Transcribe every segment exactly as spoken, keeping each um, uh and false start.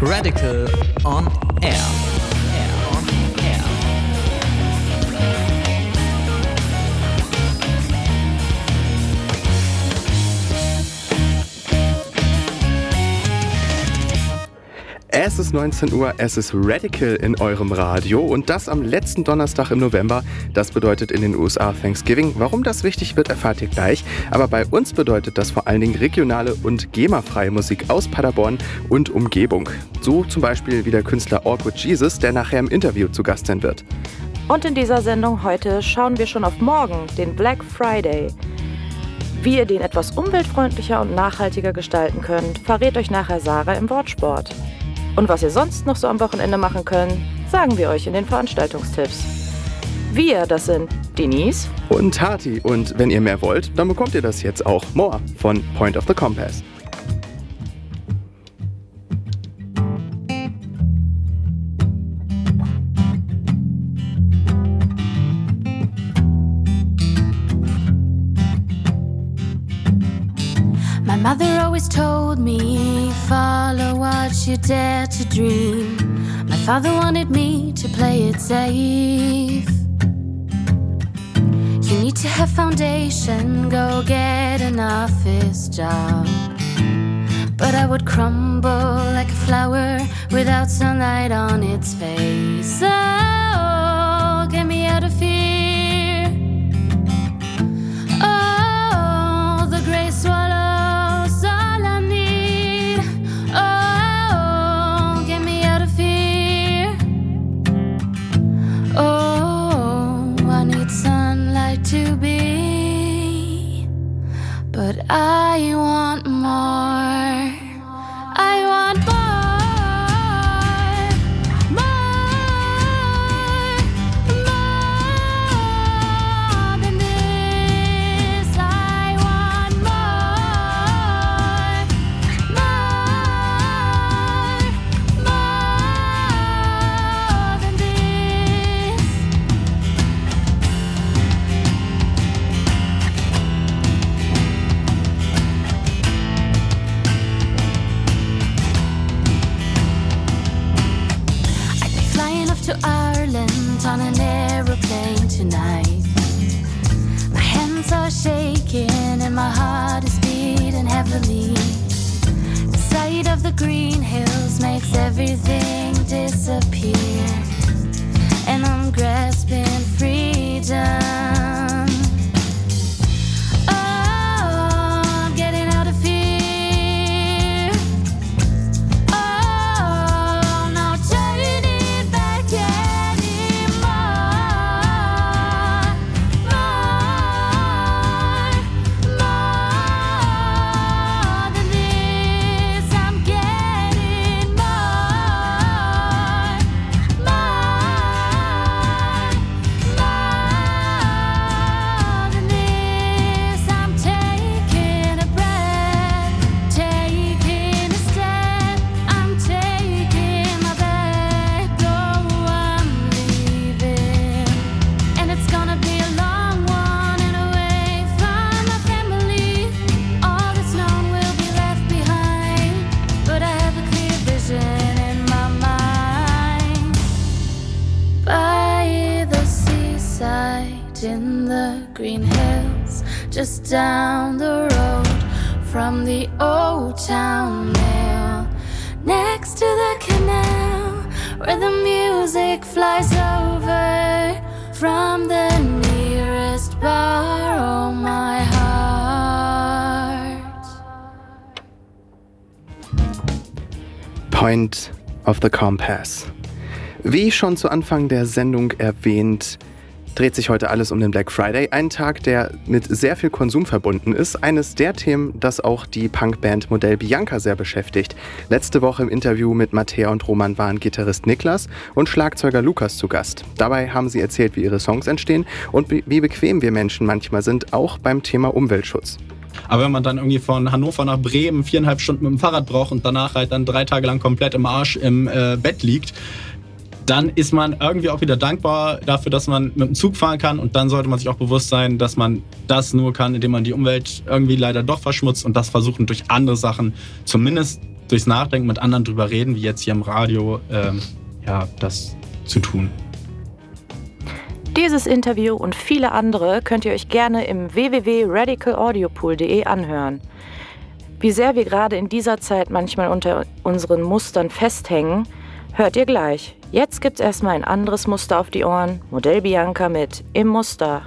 Radical on Air. Air on Air. Es ist neunzehn Uhr, es ist Radical in eurem Radio und das am letzten Donnerstag im November. Das bedeutet in den U S A Thanksgiving. Warum das wichtig wird, erfahrt ihr gleich. Aber bei uns bedeutet das vor allen Dingen regionale und GEMA-freie Musik aus Paderborn und Umgebung. So zum Beispiel wie der Künstler Awkward Jesus, der nachher im Interview zu Gast sein wird. Und in dieser Sendung heute schauen wir schon auf morgen, den Black Friday. Wie ihr den etwas umweltfreundlicher und nachhaltiger gestalten könnt, verrät euch nachher Sarah im Wortsport. Und was ihr sonst noch so am Wochenende machen könnt, sagen wir euch in den Veranstaltungstipps. Wir, das sind Denise und Tati. Und wenn ihr mehr wollt, dann bekommt ihr das jetzt auch. More von Point of the Compass. My mother always told me, follow what you dare to dream. My father wanted me to play it safe. You need to have foundation, go get an office job. But I would crumble like a flower without sunlight on its face. So get me out of fear. Oh, the gray swallow. To be, but I want more. I want more, more, more than this. I want more, more, more than this. To Ireland on an aeroplane tonight. My hands are shaking and my heart is beating heavily. The sight of the green hills makes everything disappear, and I'm grasping freedom. In the green hills, just down the road from the old town mill, next to the canal where the music flies over from the nearest bar. Oh, my heart. Point of the Compass. Wie schon zu Anfang der Sendung erwähnt, dreht sich heute alles um den Black Friday, ein Tag, der mit sehr viel Konsum verbunden ist. Eines der Themen, das auch die Punkband Modell Bianca sehr beschäftigt. Letzte Woche im Interview mit Mattea und Roman waren Gitarrist Niklas und Schlagzeuger Lukas zu Gast. Dabei haben sie erzählt, wie ihre Songs entstehen und wie bequem wir Menschen manchmal sind, auch beim Thema Umweltschutz. Aber wenn man dann irgendwie von Hannover nach Bremen viereinhalb Stunden mit dem Fahrrad braucht und danach halt dann drei Tage lang komplett im Arsch im äh, Bett liegt, dann ist man irgendwie auch wieder dankbar dafür, dass man mit dem Zug fahren kann. Und dann sollte man sich auch bewusst sein, dass man das nur kann, indem man die Umwelt irgendwie leider doch verschmutzt und das versuchen durch andere Sachen zumindest durchs Nachdenken mit anderen drüber reden, wie jetzt hier im Radio, ähm, ja, das zu tun. Dieses Interview und viele andere könnt ihr euch gerne im w w w punkt radical audio pool punkt d e anhören. Wie sehr wir gerade in dieser Zeit manchmal unter unseren Mustern festhängen, hört ihr gleich. Jetzt gibt's erstmal ein anderes Muster auf die Ohren. Modell Bianca mit Im Muster.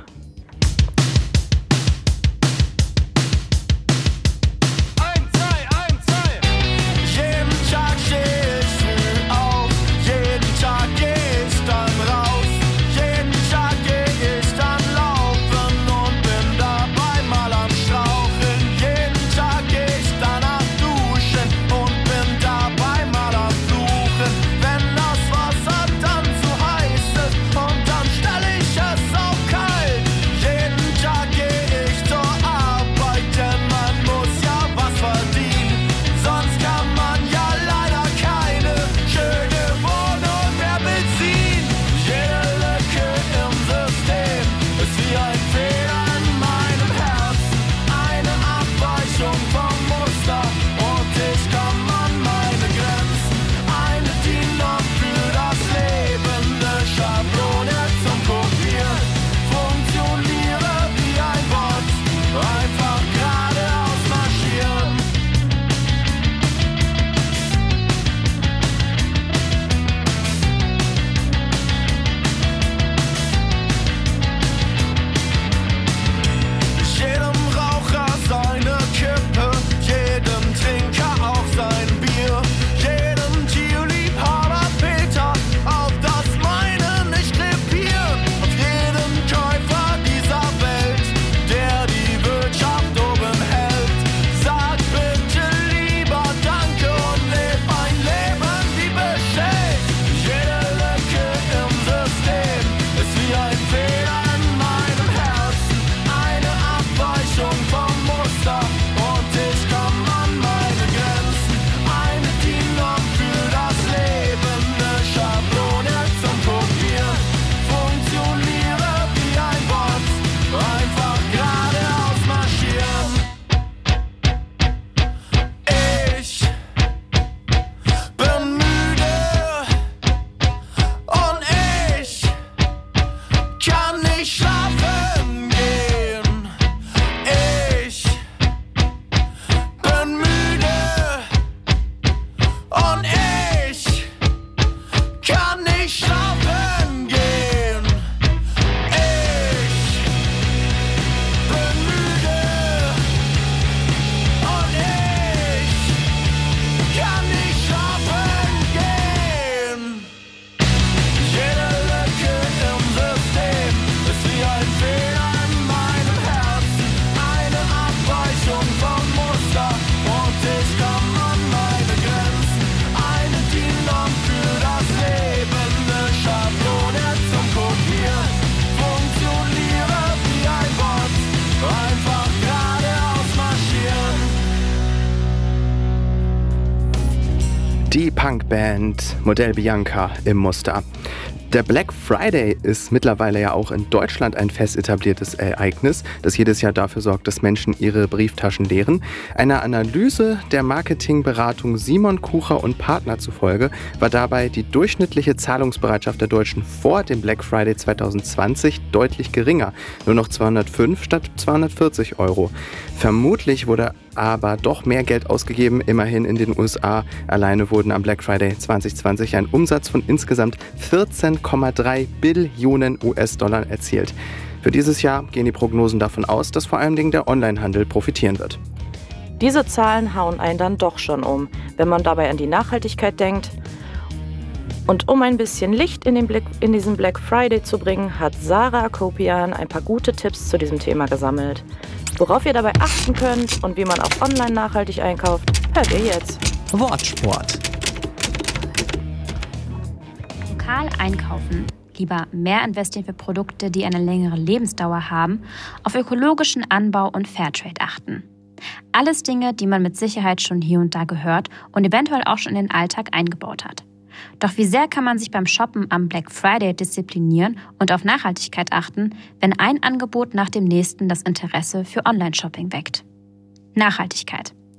Die Punkband Modell Bianca im Muster. Der Black Friday ist mittlerweile ja auch in Deutschland ein fest etabliertes Ereignis, das jedes Jahr dafür sorgt, dass Menschen ihre Brieftaschen leeren. Einer Analyse der Marketingberatung Simon Kucher und Partner zufolge war dabei die durchschnittliche Zahlungsbereitschaft der Deutschen vor dem Black Friday zwanzig zwanzig deutlich geringer, nur noch zweihundertfünf statt zweihundertvierzig Euro. Vermutlich wurde aber doch mehr Geld ausgegeben. Immerhin in den U S A alleine wurden am Black Friday zwanzig zwanzig ein Umsatz von insgesamt vierzehn Komma drei Billionen U S-Dollar erzielt. Für dieses Jahr gehen die Prognosen davon aus, dass vor allem der Onlinehandel profitieren wird. Diese Zahlen hauen einen dann doch schon um, wenn man dabei an die Nachhaltigkeit denkt. Und um ein bisschen Licht in, den Blick, in diesen Black Friday zu bringen, hat Sarah Akopian ein paar gute Tipps zu diesem Thema gesammelt. Worauf ihr dabei achten könnt und wie man auch online nachhaltig einkauft, hört ihr jetzt. Wortsport. Lokal einkaufen. Lieber mehr investieren für Produkte, die eine längere Lebensdauer haben, auf ökologischen Anbau und Fairtrade achten. Alles Dinge, die man mit Sicherheit schon hier und da gehört und eventuell auch schon in den Alltag eingebaut hat. Doch wie sehr kann man sich beim Shoppen am Black Friday disziplinieren und auf Nachhaltigkeit achten, wenn ein Angebot nach dem nächsten das Interesse für Online-Shopping weckt? Nachhaltigkeit.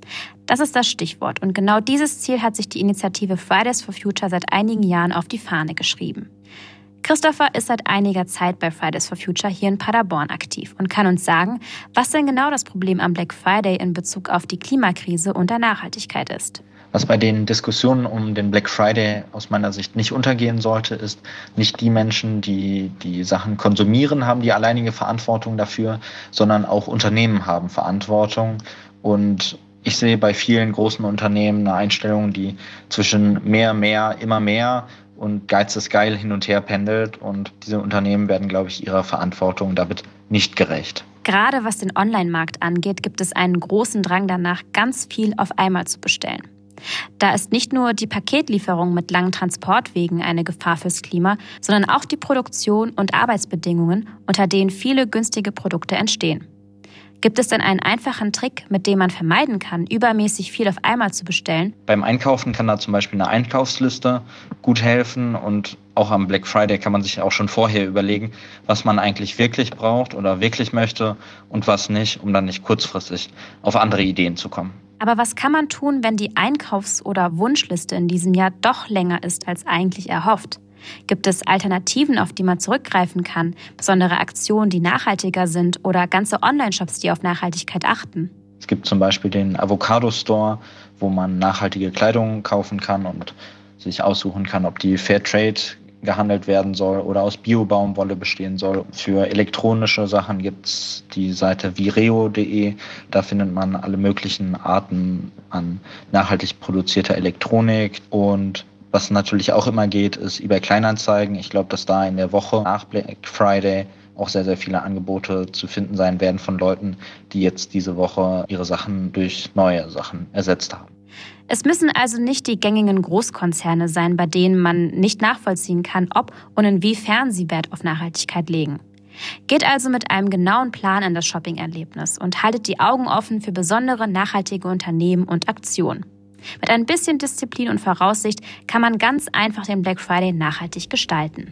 Das ist das Stichwort und genau dieses Ziel hat sich die Initiative Fridays for Future seit einigen Jahren auf die Fahne geschrieben. Christopher ist seit einiger Zeit bei Fridays for Future hier in Paderborn aktiv und kann uns sagen, was denn genau das Problem am Black Friday in Bezug auf die Klimakrise und der Nachhaltigkeit ist. Was bei den Diskussionen um den Black Friday aus meiner Sicht nicht untergehen sollte, ist, nicht die Menschen, die die Sachen konsumieren, haben die alleinige Verantwortung dafür, sondern auch Unternehmen haben Verantwortung. Und ich sehe bei vielen großen Unternehmen eine Einstellung, die zwischen mehr, mehr, immer mehr und Geiz ist geil hin und her pendelt. Und diese Unternehmen werden, glaube ich, ihrer Verantwortung damit nicht gerecht. Gerade was den Online-Markt angeht, gibt es einen großen Drang danach, ganz viel auf einmal zu bestellen. Da ist nicht nur die Paketlieferung mit langen Transportwegen eine Gefahr fürs Klima, sondern auch die Produktion und Arbeitsbedingungen, unter denen viele günstige Produkte entstehen. Gibt es denn einen einfachen Trick, mit dem man vermeiden kann, übermäßig viel auf einmal zu bestellen? Beim Einkaufen kann da zum Beispiel eine Einkaufsliste gut helfen und auch am Black Friday kann man sich auch schon vorher überlegen, was man eigentlich wirklich braucht oder wirklich möchte und was nicht, um dann nicht kurzfristig auf andere Ideen zu kommen. Aber was kann man tun, wenn die Einkaufs- oder Wunschliste in diesem Jahr doch länger ist als eigentlich erhofft? Gibt es Alternativen, auf die man zurückgreifen kann, besondere Aktionen, die nachhaltiger sind oder ganze Online-Shops, die auf Nachhaltigkeit achten? Es gibt zum Beispiel den Avocado Store, wo man nachhaltige Kleidung kaufen kann und sich aussuchen kann, ob die Fairtrade gehandelt werden soll oder aus Bio-Baumwolle bestehen soll. Für elektronische Sachen gibt es die Seite vireo punkt de. Da findet man alle möglichen Arten an nachhaltig produzierter Elektronik. Und was natürlich auch immer geht, ist eBay Kleinanzeigen. Ich glaube, dass da in der Woche nach Black Friday auch sehr, sehr viele Angebote zu finden sein werden von Leuten, die jetzt diese Woche ihre Sachen durch neue Sachen ersetzt haben. Es müssen also nicht die gängigen Großkonzerne sein, bei denen man nicht nachvollziehen kann, ob und inwiefern sie Wert auf Nachhaltigkeit legen. Geht also mit einem genauen Plan in das Shopping-Erlebnis und haltet die Augen offen für besondere nachhaltige Unternehmen und Aktionen. Mit ein bisschen Disziplin und Voraussicht kann man ganz einfach den Black Friday nachhaltig gestalten.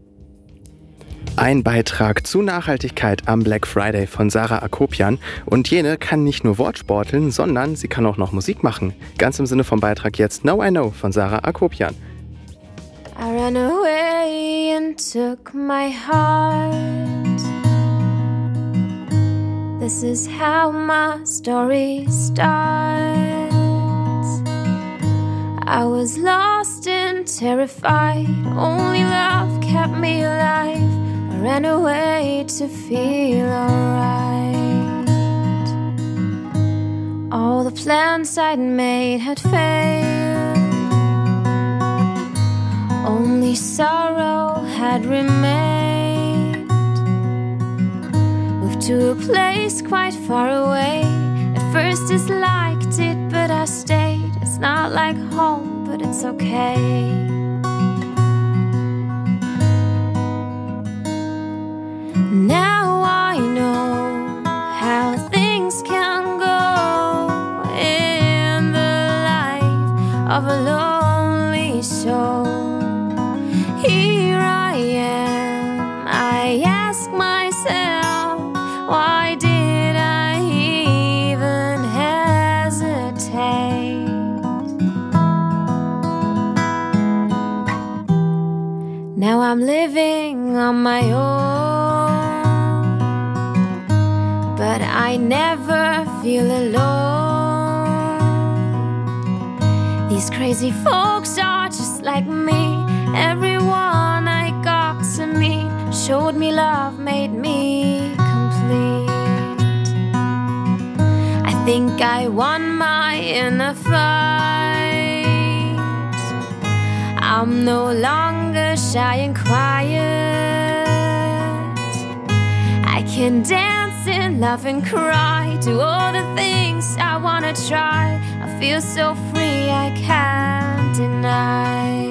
Ein Beitrag zu Nachhaltigkeit am Black Friday von Sarah Akopian. Und jene kann nicht nur Wortsporteln, sondern sie kann auch noch Musik machen. Ganz im Sinne vom Beitrag jetzt Now I Know von Sarah Akopian. I ran away and took my heart. This is how my story starts. I was lost and terrified. Only love kept me alive. I ran away to feel alright. All the plans I'd made had failed. Only sorrow had remained. Moved to a place quite far away. At first disliked it, but I stayed. It's not like home, but it's okay. Now I know how things can go in the life of a lonely soul. Here I am, I ask myself, why did I even hesitate? Now I'm living on my own, but I never feel alone. These crazy folks are just like me. Everyone I got to meet showed me love, made me complete. I think I won my inner fight. I'm no longer shy and quiet. I can dance and laugh and cry, do all the things I wanna try. I feel so free, I can't deny.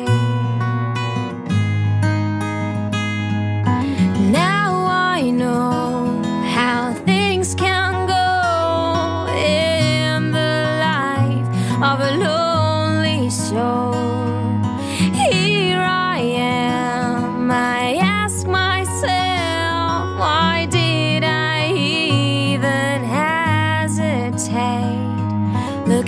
Now I know how things can go in the life of a lonely soul. Here I am, I ask myself, why did I even hesitate? Look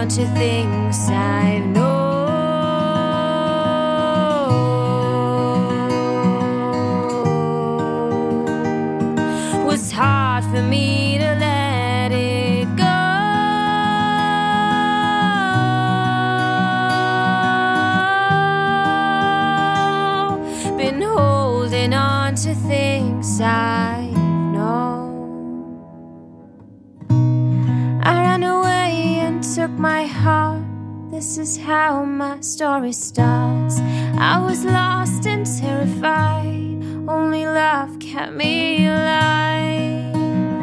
on to things I've known. Was hard for me to let it go. Been holding on to things I've known. I ran away and took my heart. This is how my story starts. I was lost and terrified. Only love kept me alive.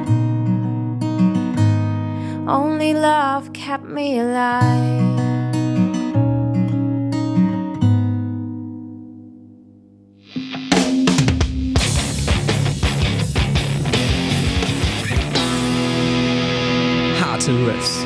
Only love kept me alive. Harte Riffs.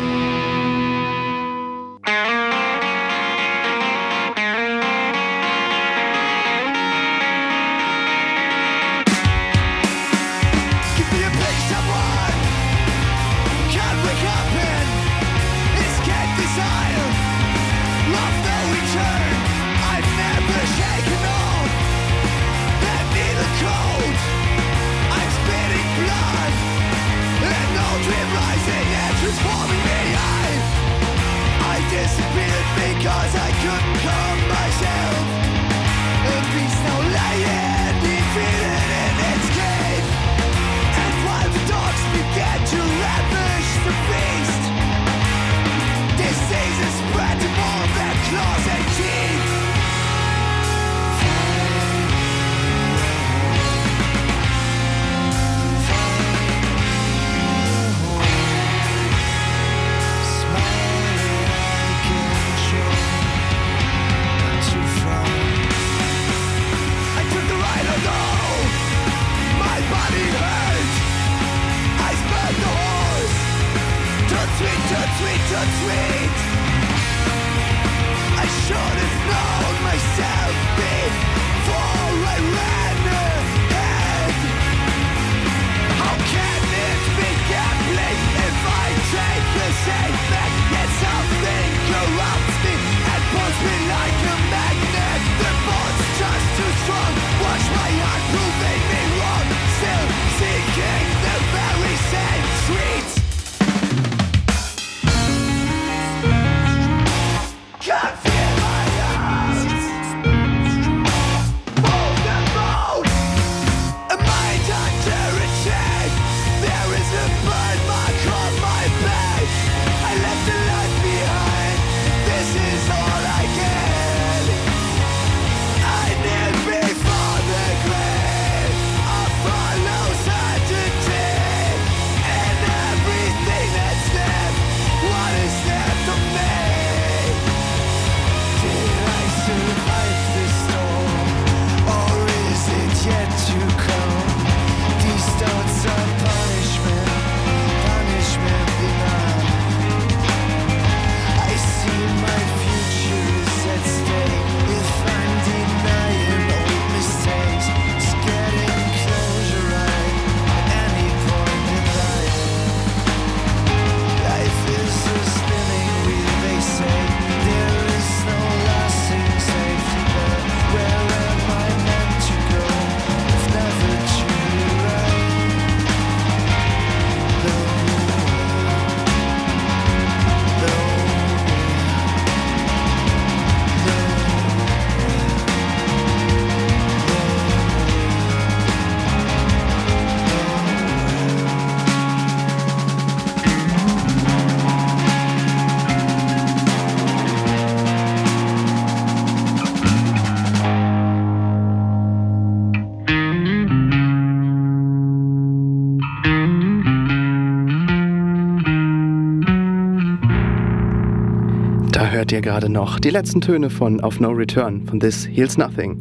Da hört ihr gerade noch die letzten Töne von Auf No Return von This Heals Nothing.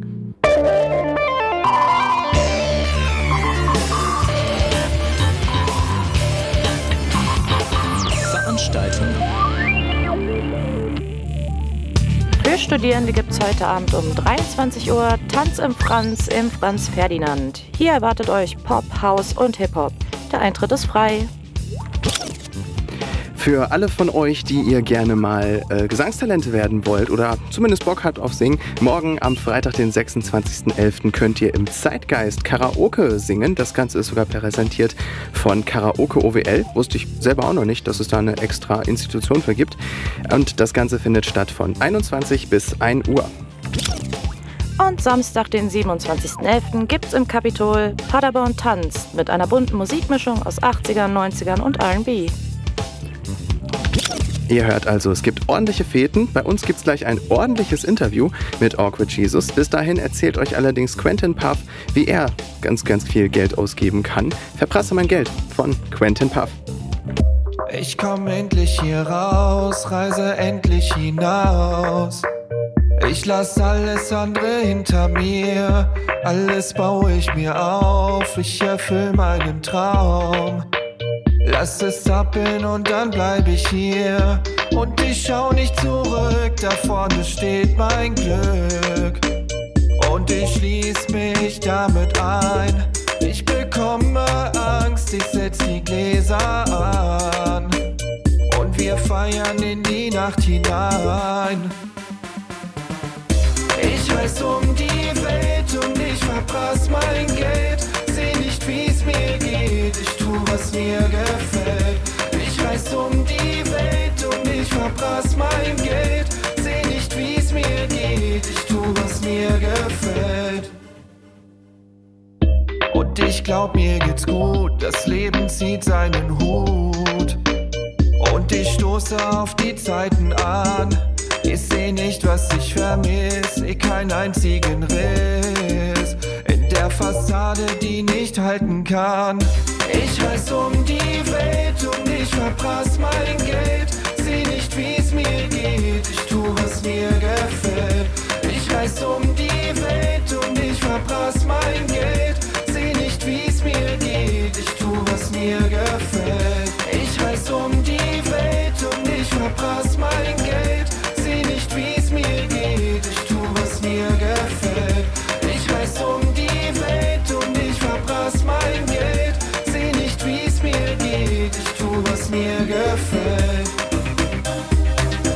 Veranstaltung. Für Studierende gibt es heute Abend um dreiundzwanzig Uhr Tanz im Franz im Franz Ferdinand. Hier erwartet euch Pop, House und Hip-Hop. Der Eintritt ist frei. Für alle von euch, die ihr gerne mal äh, Gesangstalente werden wollt oder zumindest Bock habt auf Singen, morgen am Freitag, den sechsundzwanzigsten elften könnt ihr im Zeitgeist Karaoke singen. Das Ganze ist sogar präsentiert von Karaoke O W L. Wusste ich selber auch noch nicht, dass es da eine extra Institution für gibt. Und das Ganze findet statt von einundzwanzig bis ein Uhr. Und Samstag, den siebenundzwanzigsten elften gibt's im Kapitol Paderborn tanzt mit einer bunten Musikmischung aus achtzigern, neunzigern und R and B. Ihr hört also, es gibt ordentliche Feten. Bei uns gibt's gleich ein ordentliches Interview mit Awkward Jesus. Bis dahin erzählt euch allerdings Quentin Puff, wie er ganz, ganz viel Geld ausgeben kann. Verprasse mein Geld von Quentin Puff. Ich komm endlich hier raus, reise endlich hinaus. Ich lass alles andere hinter mir, alles baue ich mir auf. Ich erfüll meinen Traum. Lass es zappeln und dann bleib ich hier. Und ich schau nicht zurück, da vorne steht mein Glück. Und ich schließ mich damit ein. Ich bekomme Angst, ich setz die Gläser an. Und wir feiern in die Nacht hinein. Ich reis um die Welt und ich verprass mein Geld. Seh nicht, wie's mir geht, ich tu, was mir gefällt. Ich reis um die Welt und ich verprass mein Geld. Seh nicht, wie's mir geht, ich tu, was mir gefällt. Und ich glaub, mir geht's gut, das Leben zieht seinen Hut. Und ich stoße auf die Zeiten an. Ich seh nicht, was ich vermiss, eh keinen einzigen Riss in der Fassade, die nicht halten kann. Ich reis um die Welt und ich verprass mein Geld. Seh nicht, wie's mir geht, ich tu, was mir gefällt. Ich reis um die Welt und ich verprass mein Geld. Seh nicht, wie's mir geht, ich tu, was mir gefällt. Ich reis um die Welt und ich verprass mein Geld. Seh nicht, wie's mir geht, ich tu, was mir gefällt. Ich reis um die Welt und ich verprass mein Geld. Seh nicht, wie's mir geht, ich tu, was mir gefällt.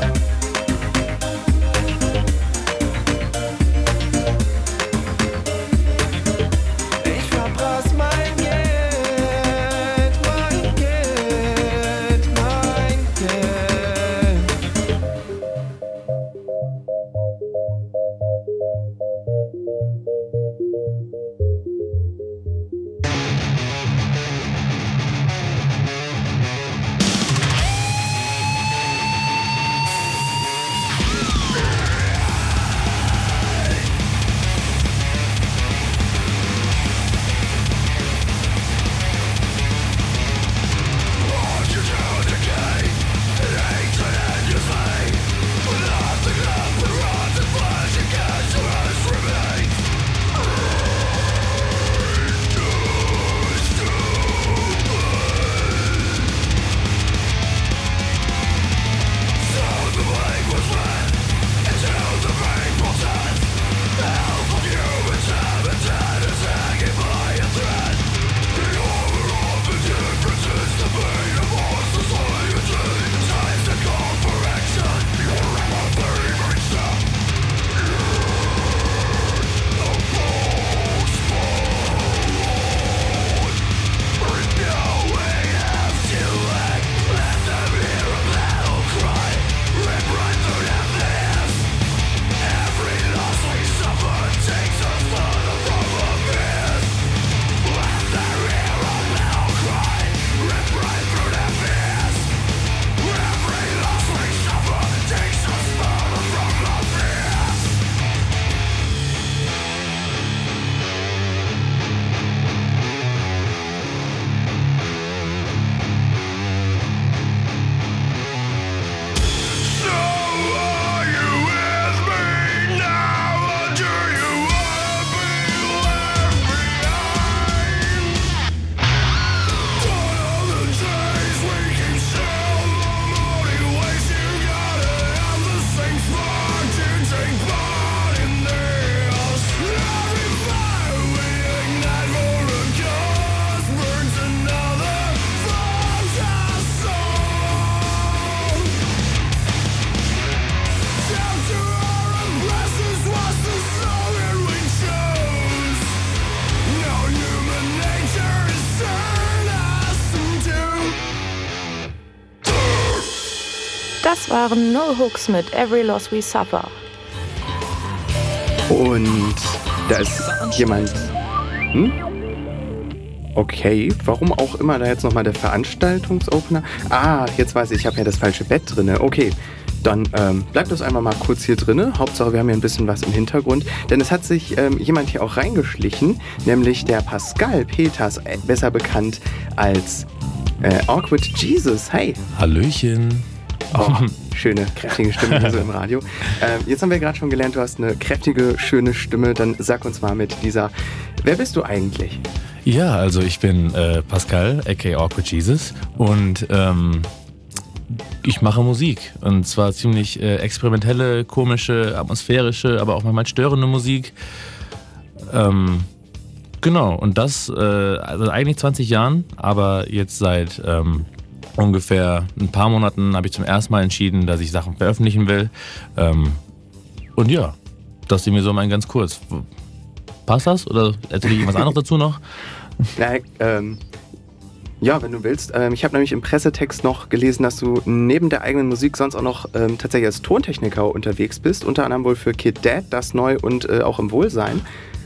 Das waren No Hooks mit Every Loss We Suffer. Und da ist jemand... Hm? Okay, warum auch immer da jetzt nochmal der Veranstaltungsopener... Ah, jetzt weiß ich, ich habe ja das falsche Bett drin. Okay, dann ähm, bleibt das einmal mal kurz hier drin. Hauptsache, wir haben hier ein bisschen was im Hintergrund. Denn es hat sich ähm, jemand hier auch reingeschlichen, nämlich der Pascal Peters, äh, besser bekannt als äh, Awkward Jesus. Hey! Hallöchen! Oh, schöne, kräftige Stimme hier so im Radio. Ähm, jetzt haben wir gerade schon gelernt, du hast eine kräftige, schöne Stimme. Dann sag uns mal mit dieser, wer bist du eigentlich? Ja, also ich bin äh, Pascal, aka Awkward Jesus, und ähm, ich mache Musik. Und zwar ziemlich äh, experimentelle, komische, atmosphärische, aber auch manchmal störende Musik. Ähm, genau, und das äh, also eigentlich zwanzig Jahren, aber jetzt seit... Ähm, ungefähr ein paar Monaten habe ich zum ersten Mal entschieden, dass ich Sachen veröffentlichen will. Ähm, und ja, das ist mir so mal ganz kurz. Passt das? Oder erzähle ich irgendwas anderes dazu noch? Na, ähm, ja, wenn du willst. Ähm, ich habe nämlich im Pressetext noch gelesen, dass du neben der eigenen Musik sonst auch noch ähm, tatsächlich als Tontechniker unterwegs bist. Unter anderem wohl für Kid Dad, Das Neu und äh, auch im Wohlsein.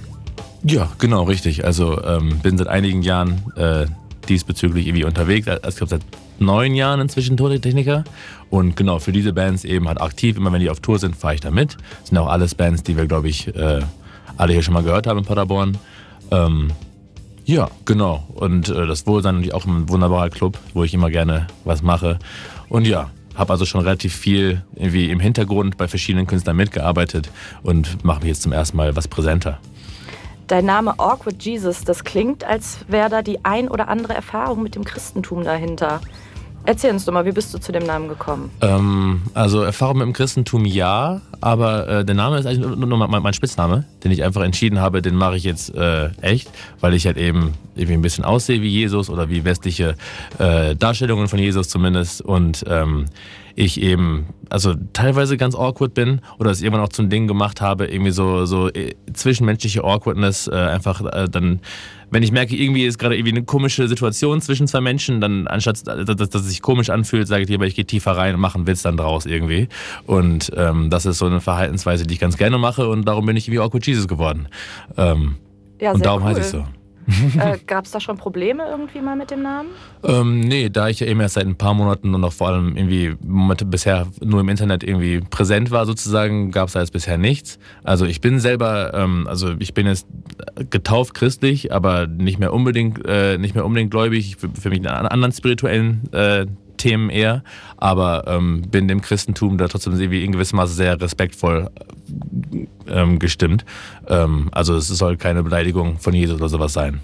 Ja, genau, richtig. Also ähm, bin seit einigen Jahren äh, diesbezüglich irgendwie unterwegs. Also, ich glaube, seit neun Jahren inzwischen Tontechniker. Und genau, für diese Bands eben halt aktiv. Immer wenn die auf Tour sind, fahre ich da mit. Das sind auch alles Bands, die wir, glaube ich, äh, alle hier schon mal gehört haben in Paderborn. Ähm, ja, genau. Und äh, das Wohlsein natürlich auch ein wunderbarer Club, wo ich immer gerne was mache. Und ja, habe also schon relativ viel irgendwie im Hintergrund bei verschiedenen Künstlern mitgearbeitet und mache mich jetzt zum ersten Mal was präsenter. Dein Name Awkward Jesus, das klingt, als wäre da die ein oder andere Erfahrung mit dem Christentum dahinter. Erzähl uns doch mal, wie bist du zu dem Namen gekommen? Ähm, also Erfahrung mit dem Christentum ja, aber äh, der Name ist eigentlich nur, nur mein, mein Spitzname, den ich einfach entschieden habe, den mache ich jetzt äh, echt, weil ich halt eben irgendwie ein bisschen aussehe wie Jesus oder wie westliche äh, Darstellungen von Jesus zumindest und ähm, ich eben, also teilweise ganz awkward bin oder es irgendwann auch zum Ding gemacht habe, irgendwie so, so äh, zwischenmenschliche Awkwardness, äh, einfach äh, dann, wenn ich merke, irgendwie ist gerade irgendwie eine komische Situation zwischen zwei Menschen, dann anstatt, dass, dass es sich komisch anfühlt, sage ich lieber, ich gehe tiefer rein und mache einen Witz dann draus irgendwie. Und ähm, das ist so eine Verhaltensweise, die ich ganz gerne mache und darum bin ich irgendwie Awkward Jesus geworden. Ähm, ja, und darum cool. heiße ich so. äh, Gab es da schon Probleme irgendwie mal mit dem Namen? Ähm, nee, da ich ja eben erst seit ein paar Monaten und auch vor allem irgendwie bisher nur im Internet irgendwie präsent war sozusagen, gab es da jetzt bisher nichts. Also ich bin selber, ähm, also ich bin jetzt getauft christlich, aber nicht mehr unbedingt, äh, nicht mehr unbedingt gläubig. Ich für mich in anderen spirituellen äh, Themen eher, aber ähm, bin dem Christentum da trotzdem irgendwie in gewissem Maße sehr respektvoll ähm, gestimmt. Ähm, also es soll keine Beleidigung von Jesus oder sowas sein.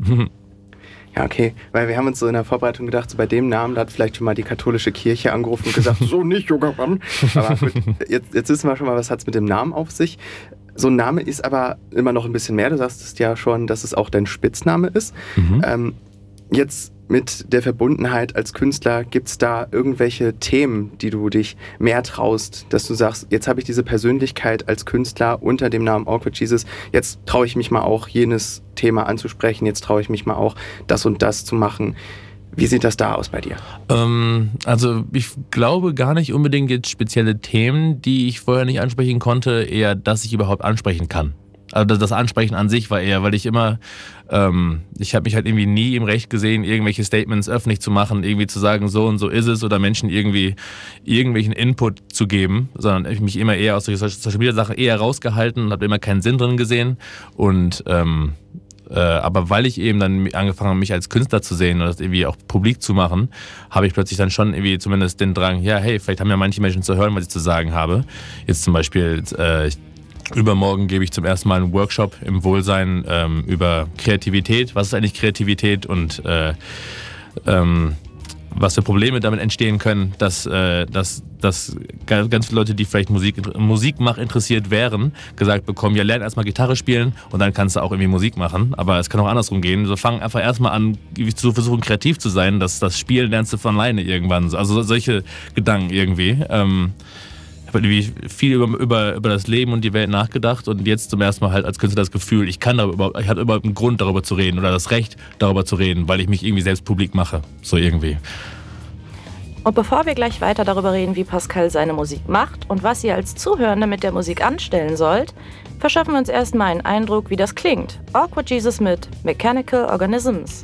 Ja, okay, weil wir haben uns so in der Vorbereitung gedacht, so bei dem Namen, da hat vielleicht schon mal die katholische Kirche angerufen und gesagt, so nicht, junger Mann. Aber gut, jetzt, jetzt wissen wir schon mal, was hat es mit dem Namen auf sich. So ein Name ist aber immer noch ein bisschen mehr. Du sagst es ja schon, dass es auch dein Spitzname ist. Mhm. Ähm, jetzt mit der Verbundenheit als Künstler, gibt es da irgendwelche Themen, die du dich mehr traust, dass du sagst, jetzt habe ich diese Persönlichkeit als Künstler unter dem Namen Awkward Jesus, jetzt traue ich mich mal auch, jenes Thema anzusprechen, jetzt traue ich mich mal auch, das und das zu machen. Wie sieht das da aus bei dir? Ähm, also ich glaube gar nicht unbedingt jetzt spezielle Themen, die ich vorher nicht ansprechen konnte, eher, dass ich überhaupt ansprechen kann. Also das Ansprechen an sich war eher, weil ich immer, ähm, ich habe mich halt irgendwie nie im Recht gesehen, irgendwelche Statements öffentlich zu machen, irgendwie zu sagen, so und so ist es oder Menschen irgendwie irgendwelchen Input zu geben, sondern ich mich immer eher aus solchen Social Media Sachen eher rausgehalten und habe immer keinen Sinn drin gesehen und ähm, äh, aber weil ich eben dann angefangen habe, mich als Künstler zu sehen und das irgendwie auch publik zu machen, habe ich plötzlich dann schon irgendwie zumindest den Drang, ja hey, vielleicht haben ja manche Menschen zu hören, was ich zu sagen habe. Jetzt zum Beispiel, äh, ich Übermorgen gebe ich zum ersten Mal einen Workshop im Wohlsein ähm, über Kreativität. Was ist eigentlich Kreativität und äh, ähm, was für Probleme damit entstehen können, dass, äh, dass, dass ganz viele Leute, die vielleicht Musik, Musikmach interessiert wären, gesagt bekommen, ja, lern erstmal Gitarre spielen und dann kannst du auch irgendwie Musik machen. Aber es kann auch andersrum gehen. So fang einfach erstmal an, zu versuchen, kreativ zu sein. Das, das Spielen lernst du von alleine irgendwann. Also solche Gedanken irgendwie. Ähm, Ich habe irgendwie viel über, über, über das Leben und die Welt nachgedacht und jetzt zum ersten Mal halt als Künstler das Gefühl, ich kann darüber, ich habe überhaupt einen Grund, darüber zu reden oder das Recht, darüber zu reden, weil ich mich irgendwie selbst publik mache. So irgendwie. Und bevor wir gleich weiter darüber reden, wie Pascal seine Musik macht und was ihr als Zuhörende mit der Musik anstellen sollt, verschaffen wir uns erstmal einen Eindruck, wie das klingt. Awkward Jesus mit Mechanical Organisms.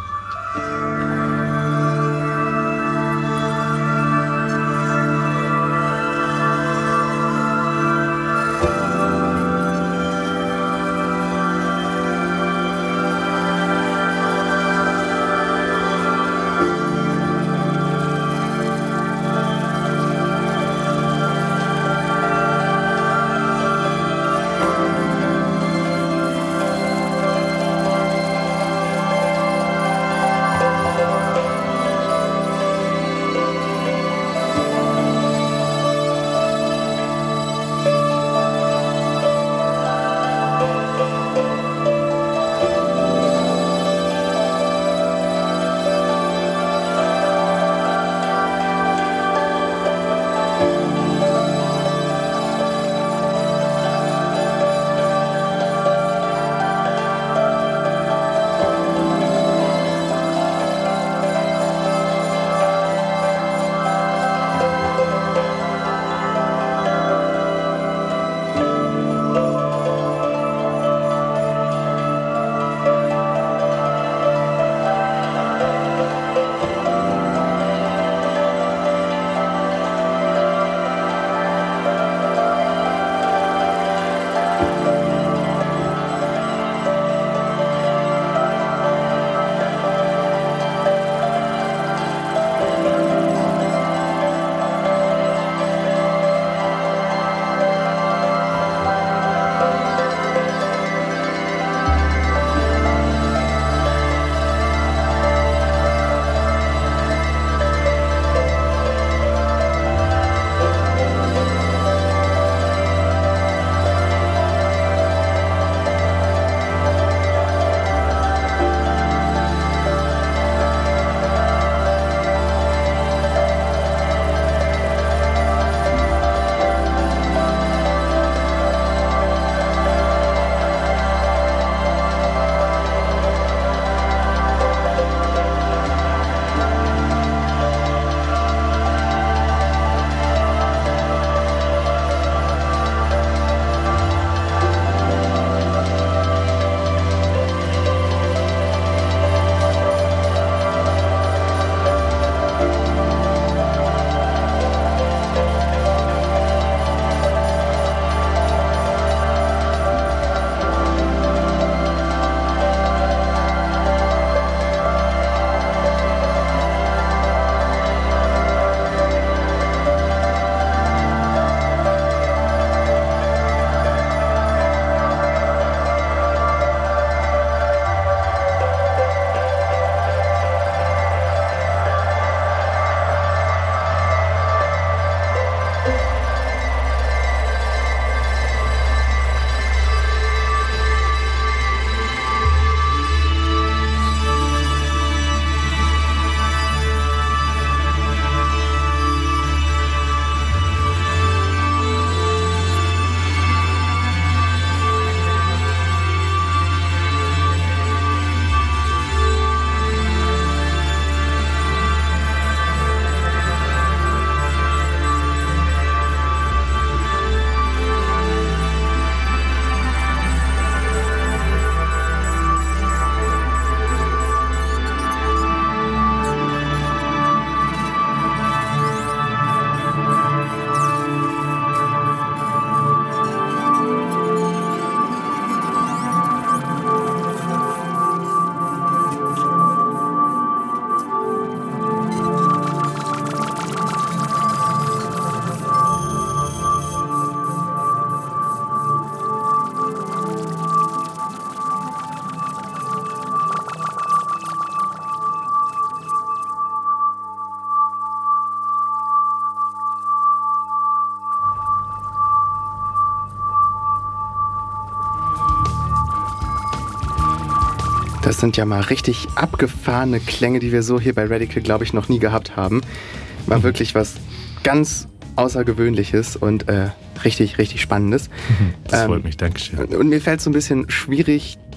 Das sind ja mal richtig abgefahrene Klänge, die wir so hier bei Radical, glaube ich, noch nie gehabt haben. War mhm. wirklich was ganz Außergewöhnliches und äh, richtig, richtig Spannendes. Das freut ähm, mich, Dankeschön. Und mir fällt es so ein bisschen schwierig,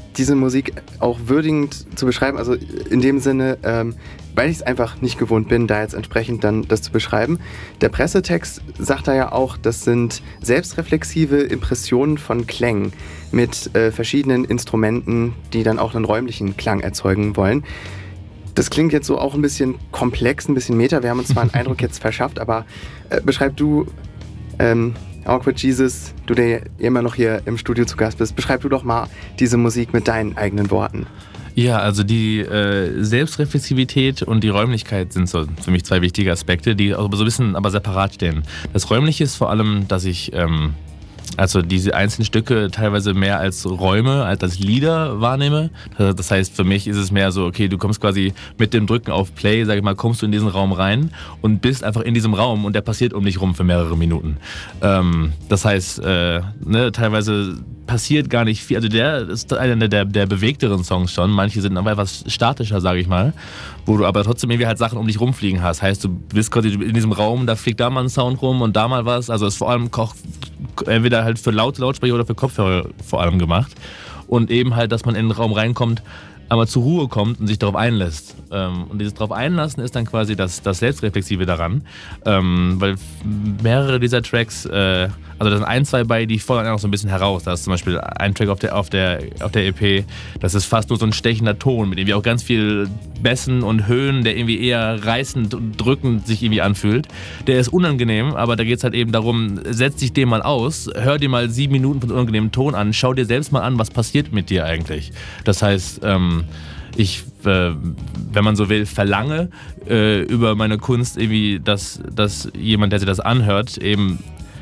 diese Musik auch würdigend zu beschreiben, also in dem Sinne, ähm, weil ich es einfach nicht gewohnt bin, da jetzt entsprechend dann das zu beschreiben. Der Pressetext sagt da ja auch, das sind selbstreflexive Impressionen von Klängen mit äh, verschiedenen Instrumenten, die dann auch einen räumlichen Klang erzeugen wollen. Das klingt jetzt so auch ein bisschen komplex, ein bisschen meta. Wir haben uns zwar einen Eindruck jetzt verschafft, aber äh, beschreib du, ähm, Awkward Jesus, du, der immer noch hier im Studio zu Gast bist, beschreib du doch mal diese Musik mit deinen eigenen Worten. Ja, also die äh, Selbstreflexivität und die Räumlichkeit sind so für mich zwei wichtige Aspekte, die auch so ein bisschen aber separat stehen. Das Räumliche ist vor allem, dass ich ähm, also diese einzelnen Stücke teilweise mehr als Räume, als als Lieder wahrnehme. Das heißt, für mich ist es mehr so, okay, du kommst quasi mit dem Drücken auf Play, sag ich mal, kommst du in diesen Raum rein und bist einfach in diesem Raum und der passiert um dich rum für mehrere Minuten. Ähm, das heißt, äh, ne, teilweise passiert gar nicht viel. Also der ist einer der, der bewegteren Songs schon. Manche sind aber etwas statischer, sage ich mal, wo du aber trotzdem irgendwie halt Sachen um dich rumfliegen hast. Heißt, du bist quasi in diesem Raum, da fliegt da mal ein Sound rum und da mal was. Also es ist vor allem Koch, entweder halt für laute Lautsprecher oder für Kopfhörer vor allem gemacht. Und eben halt, dass man in den Raum reinkommt, aber zur Ruhe kommt und sich darauf einlässt. Und dieses darauf einlassen ist dann quasi das, das Selbstreflexive daran. Weil mehrere dieser Tracks, also da sind ein, zwei bei, die fordern auch so ein bisschen heraus. Da ist zum Beispiel ein Track auf der, auf der, auf der E P, das ist fast nur so ein stechender Ton, mit irgendwie auch ganz viel Bässen und Höhen, der irgendwie eher reißend und drückend sich irgendwie anfühlt. Der ist unangenehm, aber da geht es halt eben darum, setz dich dem mal aus, hör dir mal sieben Minuten von unangenehmem Ton an, schau dir selbst mal an, was passiert mit dir eigentlich. Das heißt, ähm, ich, äh, wenn man so will, verlange äh, über meine Kunst irgendwie, dass, dass jemand, der sich das anhört, eben,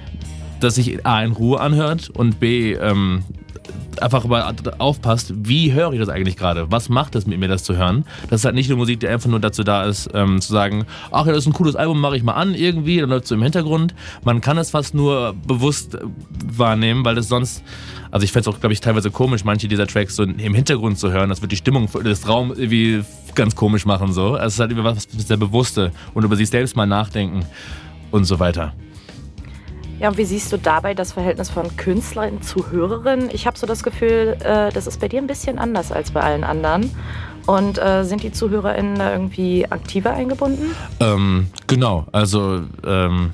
dass sich A in Ruhe anhört und B ähm, einfach mal aufpasst, wie höre ich das eigentlich gerade? Was macht es mit mir, das zu hören? Das ist halt nicht eine Musik, die einfach nur dazu da ist, ähm, zu sagen, ach ja, das ist ein cooles Album, mache ich mal an irgendwie, dann läuft es so im Hintergrund. Man kann es fast nur bewusst wahrnehmen, weil das sonst, also ich fände es auch, glaube ich, teilweise komisch, manche dieser Tracks so im Hintergrund zu hören. Das wird die Stimmung des Raums irgendwie ganz komisch machen. So. Also es ist halt über was sehr Bewusste und über sich selbst mal nachdenken und so weiter. Ja, und wie siehst du dabei das Verhältnis von Künstlerin zu Hörerin? Ich habe so das Gefühl, äh, das ist bei dir ein bisschen anders als bei allen anderen. Und äh, sind die ZuhörerInnen da irgendwie aktiver eingebunden? Ähm, genau, also ähm,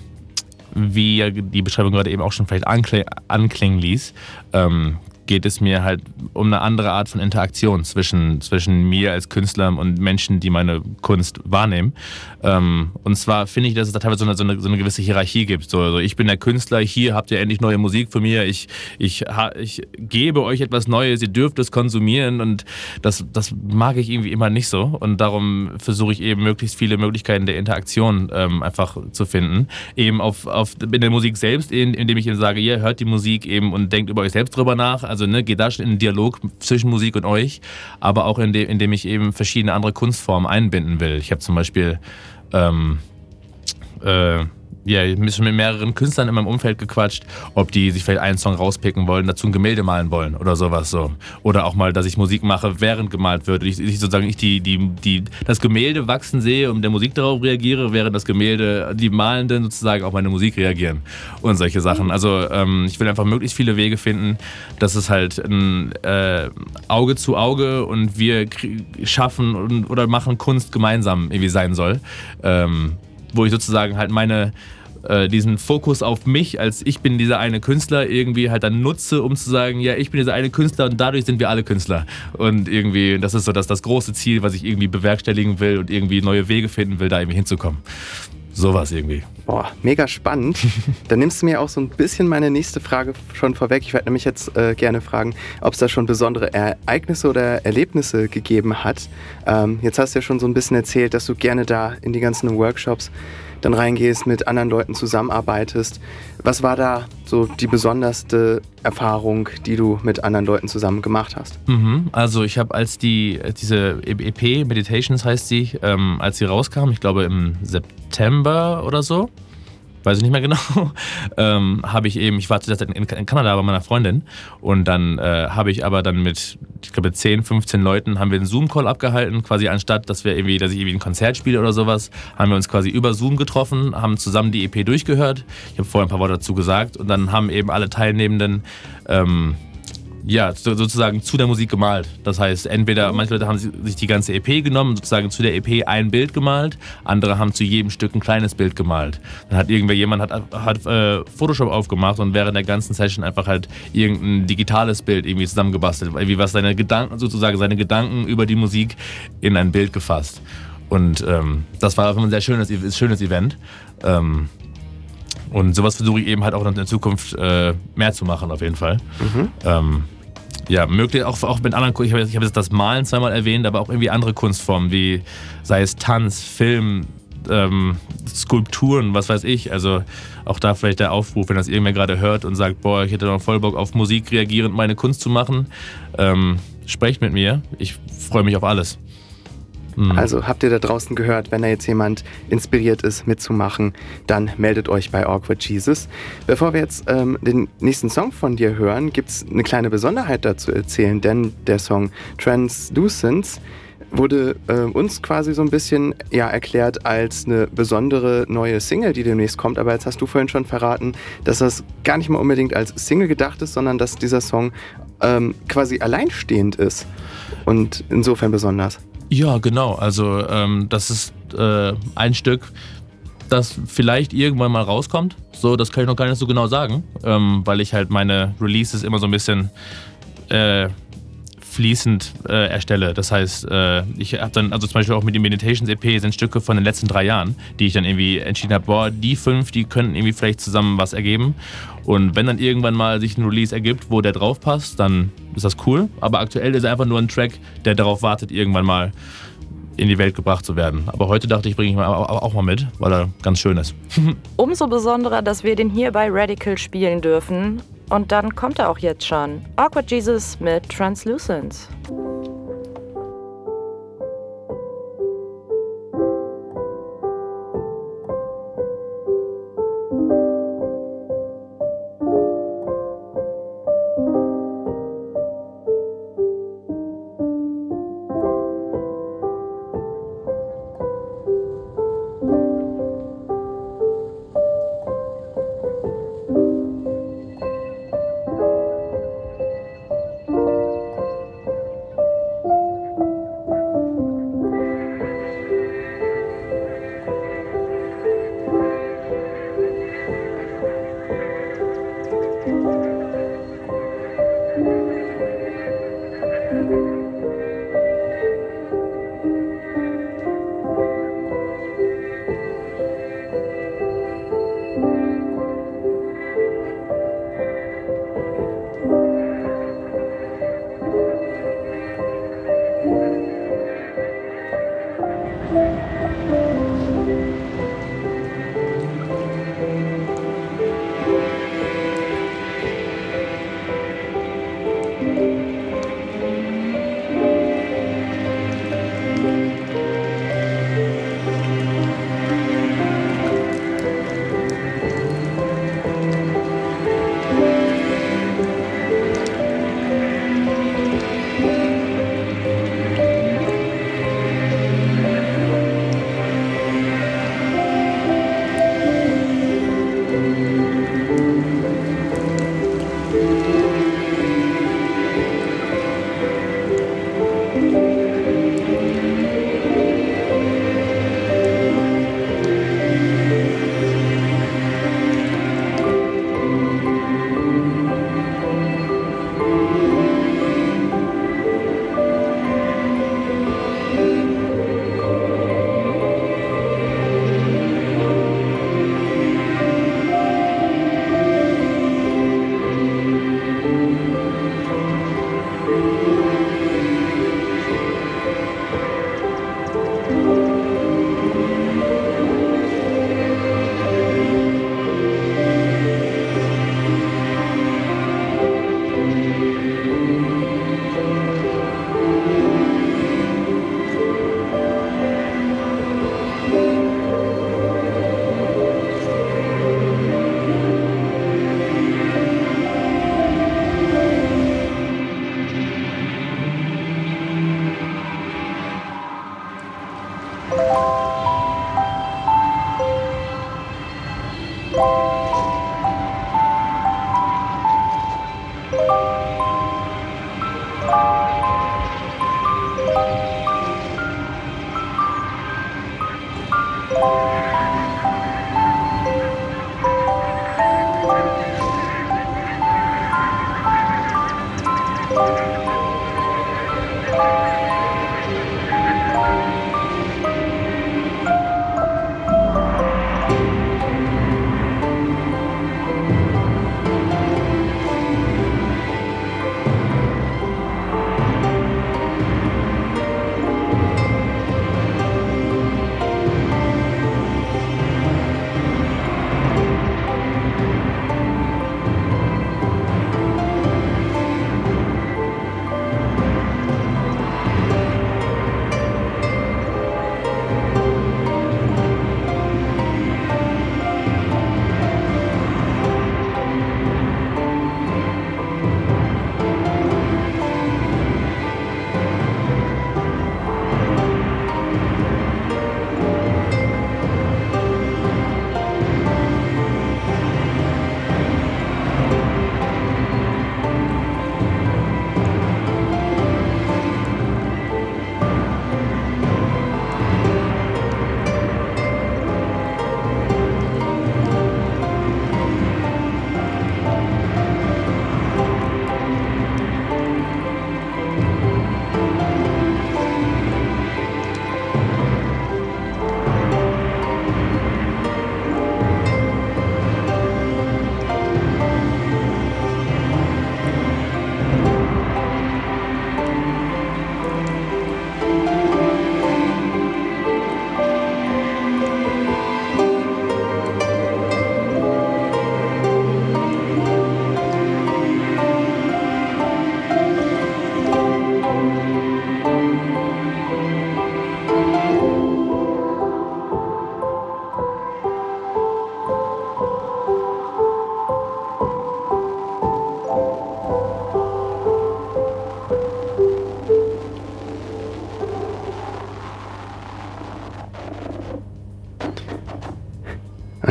wie ja die Beschreibung gerade eben auch schon vielleicht ankl- anklingen ließ, ähm, geht es mir halt um eine andere Art von Interaktion zwischen, zwischen mir als Künstler und Menschen, die meine Kunst wahrnehmen. Ähm, und zwar finde ich, dass es da teilweise so eine, so eine, so eine gewisse Hierarchie gibt. So, also ich bin der Künstler, hier habt ihr endlich neue Musik von mir, ich, ich, ich gebe euch etwas Neues, ihr dürft es konsumieren und das, das mag ich irgendwie immer nicht so. Und darum versuche ich eben möglichst viele Möglichkeiten der Interaktion ähm, einfach zu finden. Eben auf, auf, in der Musik selbst, indem ich eben sage, ihr hört die Musik eben und denkt über euch selbst drüber nach. Also ne, geht da schon in einen Dialog zwischen Musik und euch, aber auch indem, indem ich eben verschiedene andere Kunstformen einbinden will. Ich habe zum Beispiel ähm, äh, ja, schon mit mehreren Künstlern in meinem Umfeld gequatscht, ob die sich vielleicht einen Song rauspicken wollen, dazu ein Gemälde malen wollen oder sowas so. Oder auch mal, dass ich Musik mache, während gemalt wird. Ich, ich sozusagen ich die, die, die, das Gemälde wachsen sehe und der Musik darauf reagiere, während das Gemälde, die Malenden sozusagen auf meine Musik reagieren und solche Sachen. Also ähm, ich will einfach möglichst viele Wege finden, dass es halt ein äh, Auge zu Auge und wir schaffen und, oder machen Kunst gemeinsam irgendwie sein soll. Ähm, wo ich sozusagen halt meine, äh, diesen Fokus auf mich, als ich bin dieser eine Künstler, irgendwie halt dann nutze, um zu sagen, ja, ich bin dieser eine Künstler und dadurch sind wir alle Künstler. Und irgendwie, das ist so das, das große Ziel, was ich irgendwie bewerkstelligen will und irgendwie neue Wege finden will, da irgendwie hinzukommen. Sowas irgendwie. Boah, mega spannend. Dann nimmst du mir auch so ein bisschen meine nächste Frage schon vorweg. Ich werde nämlich jetzt äh, gerne fragen, ob es da schon besondere Ereignisse oder Erlebnisse gegeben hat. Ähm, jetzt hast du ja schon so ein bisschen erzählt, dass du gerne da in die ganzen Workshops dann reingehst, mit anderen Leuten zusammenarbeitest. Was war da so die besonderste Erfahrung, die du mit anderen Leuten zusammen gemacht hast? Mhm, also ich habe, als die diese E P, Meditations heißt sie, ähm, als sie rauskam, ich glaube im September oder so, weiß ich nicht mehr genau, ähm, habe ich eben, ich war zuerst in, in Kanada bei meiner Freundin und dann äh, habe ich aber dann mit, ich glaube zehn, fünfzehn Leuten haben wir einen Zoom-Call abgehalten, quasi anstatt, dass wir irgendwie, dass ich irgendwie ein Konzert spiele oder sowas, haben wir uns quasi über Zoom getroffen, haben zusammen die E P durchgehört, ich habe vorher ein paar Worte dazu gesagt und dann haben eben alle Teilnehmenden ähm, ja, so, sozusagen zu der Musik gemalt. Das heißt, entweder manche Leute haben sich die ganze E P genommen, sozusagen zu der E P ein Bild gemalt, andere haben zu jedem Stück ein kleines Bild gemalt. Dann hat irgendwer jemand hat, hat äh, Photoshop aufgemacht und während der ganzen Session einfach halt irgendein digitales Bild irgendwie zusammengebastelt, irgendwie was seine Gedanken, sozusagen seine Gedanken über die Musik in ein Bild gefasst. Und ähm, das war ein sehr schönes, schönes Event. Ähm, und sowas versuche ich eben halt auch in der Zukunft äh, mehr zu machen, auf jeden Fall. Mhm. Ähm, Ja, möglich auch, auch mit anderen, ich habe jetzt, hab jetzt das Malen zweimal erwähnt, aber auch irgendwie andere Kunstformen, wie sei es Tanz, Film, ähm, Skulpturen, was weiß ich. Also auch da vielleicht der Aufruf, wenn das irgendwer gerade hört und sagt, boah, ich hätte noch voll Bock auf Musik reagierend meine Kunst zu machen, ähm, sprecht mit mir. Ich freue mich auf alles. Also habt ihr da draußen gehört, wenn da jetzt jemand inspiriert ist, mitzumachen, dann meldet euch bei Awkward Jesus. Bevor wir jetzt ähm, den nächsten Song von dir hören, gibt es eine kleine Besonderheit dazu erzählen, denn der Song Translucence wurde äh, uns quasi so ein bisschen ja, erklärt als eine besondere neue Single, die demnächst kommt. Aber jetzt hast du vorhin schon verraten, dass das gar nicht mal unbedingt als Single gedacht ist, sondern dass dieser Song ähm, quasi alleinstehend ist und insofern besonders. Ja, genau. Also ähm, das ist äh, ein Stück, das vielleicht irgendwann mal rauskommt. So, das kann ich noch gar nicht so genau sagen, ähm, weil ich halt meine Releases immer so ein bisschen äh, fließend äh, erstelle. Das heißt, äh, ich habe dann, also zum Beispiel auch mit dem Meditations-E P sind Stücke von den letzten drei Jahren, die ich dann irgendwie entschieden habe, boah, die fünf, die könnten irgendwie vielleicht zusammen was ergeben. Und wenn dann irgendwann mal sich ein Release ergibt, wo der drauf passt, dann ist das cool. Aber aktuell ist er einfach nur ein Track, der darauf wartet, irgendwann mal in die Welt gebracht zu werden. Aber heute dachte ich, bringe ich ihn auch mal mit, weil er ganz schön ist. Umso besonderer, dass wir den hier bei Radical spielen dürfen. Und dann kommt er auch jetzt schon. Awkward Jesus mit Translucence.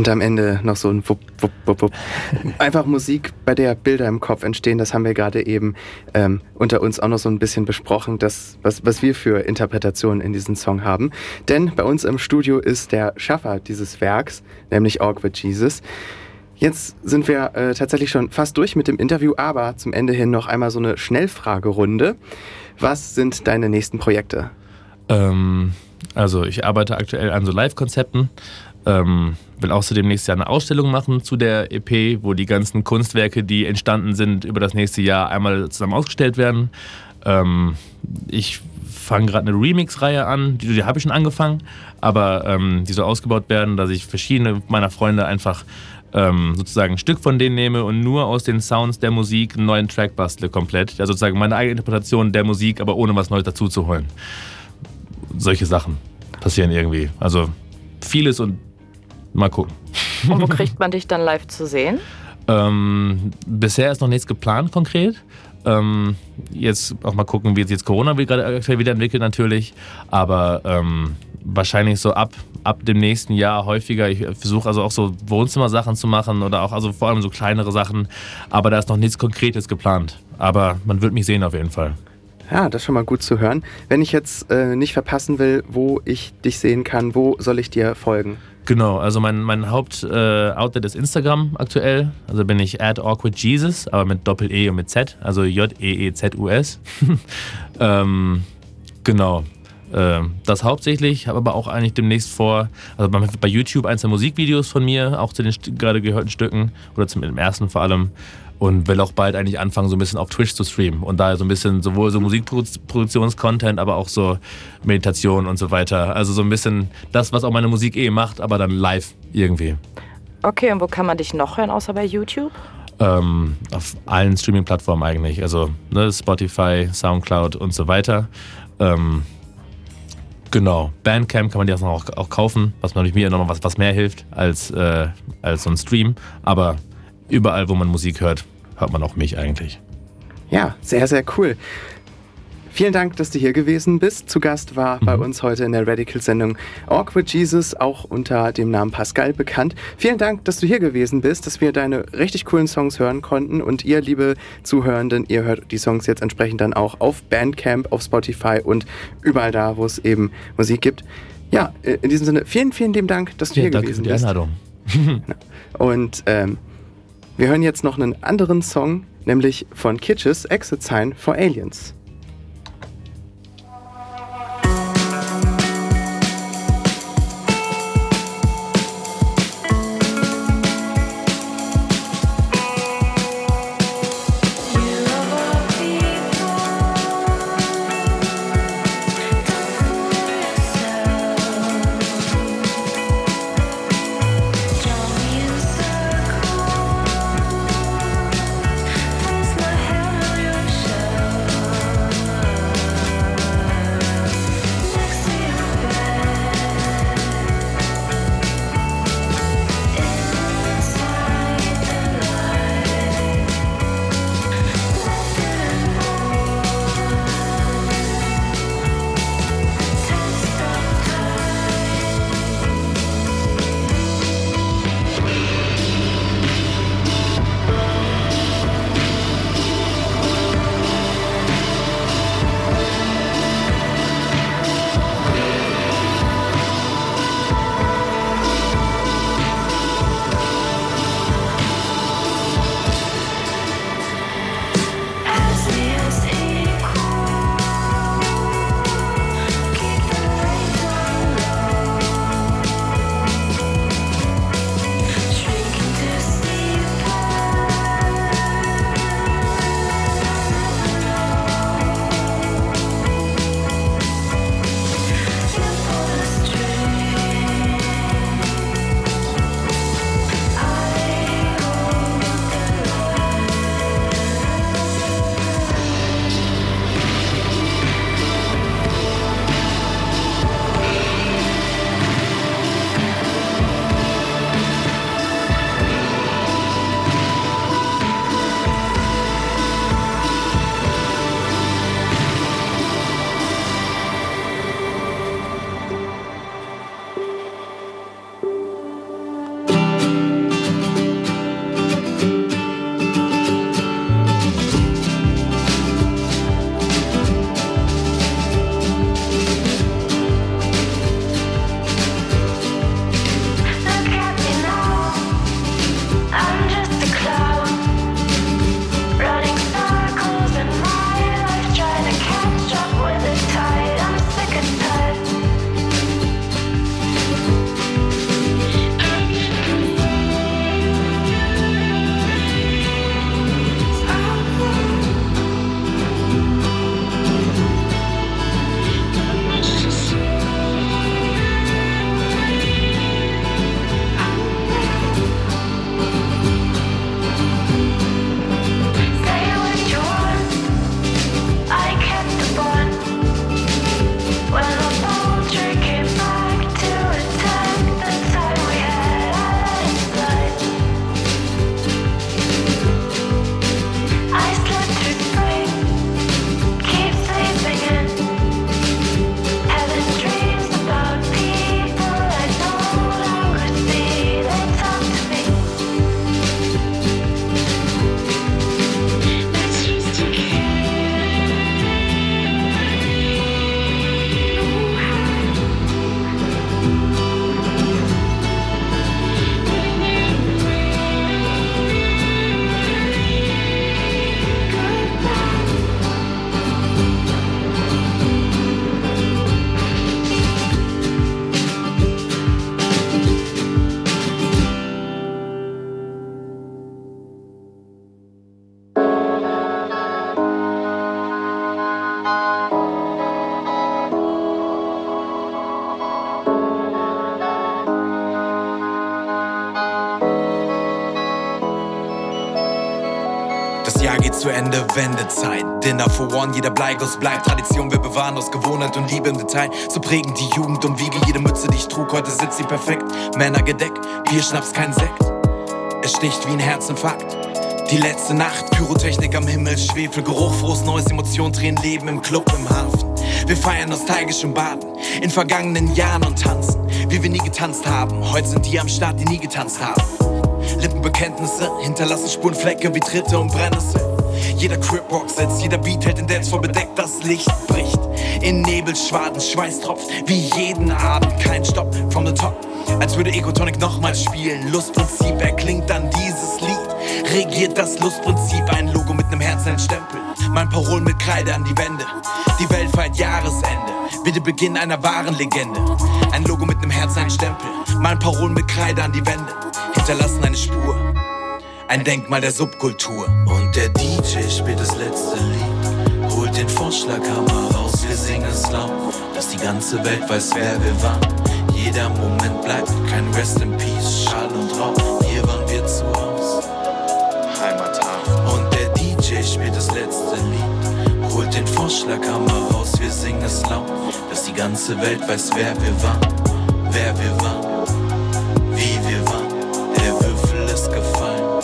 Und am Ende noch so ein Wupp, Wupp, Wupp, Wupp. Einfach Musik, bei der Bilder im Kopf entstehen. Das haben wir gerade eben ähm, unter uns auch noch so ein bisschen besprochen, das, was, was wir für Interpretationen in diesem Song haben. Denn bei uns im Studio ist der Schaffer dieses Werks, nämlich Awkward Jesus. Jetzt sind wir äh, tatsächlich schon fast durch mit dem Interview, aber zum Ende hin noch einmal so eine Schnellfragerunde. Was sind deine nächsten Projekte? Ähm, also ich arbeite aktuell an so Live-Konzepten. Ähm, will außerdem nächstes Jahr eine Ausstellung machen zu der E P, wo die ganzen Kunstwerke, die entstanden sind, über das nächste Jahr einmal zusammen ausgestellt werden. Ähm, ich fange gerade eine Remix-Reihe an, die, die habe ich schon angefangen, aber ähm, die soll ausgebaut werden, dass ich verschiedene meiner Freunde einfach ähm, sozusagen ein Stück von denen nehme und nur aus den Sounds der Musik einen neuen Track bastle komplett. Also sozusagen meine eigene Interpretation der Musik, aber ohne was Neues dazu zu holen. Solche Sachen passieren irgendwie. Also vieles und mal gucken. Und wo kriegt man dich dann live zu sehen? Ähm, bisher ist noch nichts geplant konkret. Ähm, jetzt auch mal gucken, wie jetzt, jetzt Corona gerade aktuell wieder entwickelt natürlich. Aber ähm, wahrscheinlich so ab, ab dem nächsten Jahr häufiger. Ich versuche also auch so Wohnzimmersachen zu machen oder auch also vor allem so kleinere Sachen. Aber da ist noch nichts Konkretes geplant. Aber man wird mich sehen auf jeden Fall. Ja, das ist schon mal gut zu hören. Wenn ich jetzt äh, nicht verpassen will, wo ich dich sehen kann, wo soll ich dir folgen? Genau, also mein, mein Haupt-Outlet äh, ist Instagram aktuell. Also bin ich at awkwardjesus, aber mit Doppel-E und mit Z, also J E E Z U S. ähm, genau, äh, das hauptsächlich, habe aber auch eigentlich demnächst vor, also bei, bei YouTube einzelne Musikvideos von mir, auch zu den gerade gehörten Stücken, oder zum im ersten vor allem. Und will auch bald eigentlich anfangen, so ein bisschen auf Twitch zu streamen. Und da so ein bisschen sowohl so Musikproduktions-Content, aber auch so Meditation und so weiter. Also so ein bisschen das, was auch meine Musik eh macht, aber dann live irgendwie. Okay, und wo kann man dich noch hören, außer bei YouTube? Ähm, auf allen Streaming-Plattformen eigentlich. Also ne, Spotify, Soundcloud und so weiter. Ähm, genau. Bandcamp kann man die auch, auch kaufen, was natürlich mir noch was, was mehr hilft als, äh, als so ein Stream. Aber überall, wo man Musik hört, hört man auch mich eigentlich. Ja, sehr, sehr cool. Vielen Dank, dass du hier gewesen bist. Zu Gast war mhm. bei uns heute in der Radical-Sendung Awkward Jesus, auch unter dem Namen Pascal bekannt. Vielen Dank, dass du hier gewesen bist, dass wir deine richtig coolen Songs hören konnten. Und ihr, liebe Zuhörenden, ihr hört die Songs jetzt entsprechend dann auch auf Bandcamp, auf Spotify und überall da, wo es eben Musik gibt. Ja, in diesem Sinne, vielen, vielen lieben Dank, dass du ja, hier danke gewesen für die bist. Einladung. Und ähm, wir hören jetzt noch einen anderen Song, nämlich von Kitsch's Exit Sign for Aliens. Place my head on your shoulder. Jahr geht zu Ende, Wendezeit. Dinner for one, jeder Bleiguss bleibt Tradition, wir bewahren aus Gewohnheit und Liebe im Detail. So prägen die Jugend und wiege jede Mütze, die ich trug. Heute sitzt sie perfekt, Männer gedeckt, Bier, Schnaps, kein Sekt. Es sticht wie ein Herzinfarkt. Die letzte Nacht, Pyrotechnik am Himmel, Schwefelgeruch, frohes neues Emotion, Tränen, Leben im Club, im Hafen. Wir feiern nostalgisch und baden in vergangenen Jahren und tanzen, wie wir nie getanzt haben. Heute sind die am Start, die nie getanzt haben. Lippenbekenntnisse hinterlassen Spurenflecke wie Tritte und Brennnessel. Jeder Crip-Rock sitzt, jeder Beat hält den Dance vor bedeckt, das Licht bricht. In Nebelschwaden, Schweiß tropft, wie jeden Abend, kein Stopp, from the top. Als würde Ecotonic nochmals spielen, Lustprinzip erklingt dann dieses Lied. Regiert das Lustprinzip, ein Logo mit nem Herz, ein Stempel. Mein Parolen mit Kreide an die Wände, die Welt feiert Jahresende, wie der Beginn einer wahren Legende. Ein Logo mit nem Herz, ein Stempel, mein Parolen mit Kreide an die Wände, hinterlassen eine Spur, ein Denkmal der Subkultur. Und der D J spielt das letzte Lied, holt den Vorschlaghammer raus, wir singen es laut, dass die ganze Welt weiß, wer wir waren. Jeder Moment bleibt kein Rest in Peace, Schall und Rauch, hier waren wir zu Haus, Heimathafen. Und der D J spielt das letzte Lied, holt den Vorschlaghammer raus, wir singen es laut, dass die ganze Welt weiß, wer wir waren, wer wir waren, wie wir waren, der Würfel ist gefallen,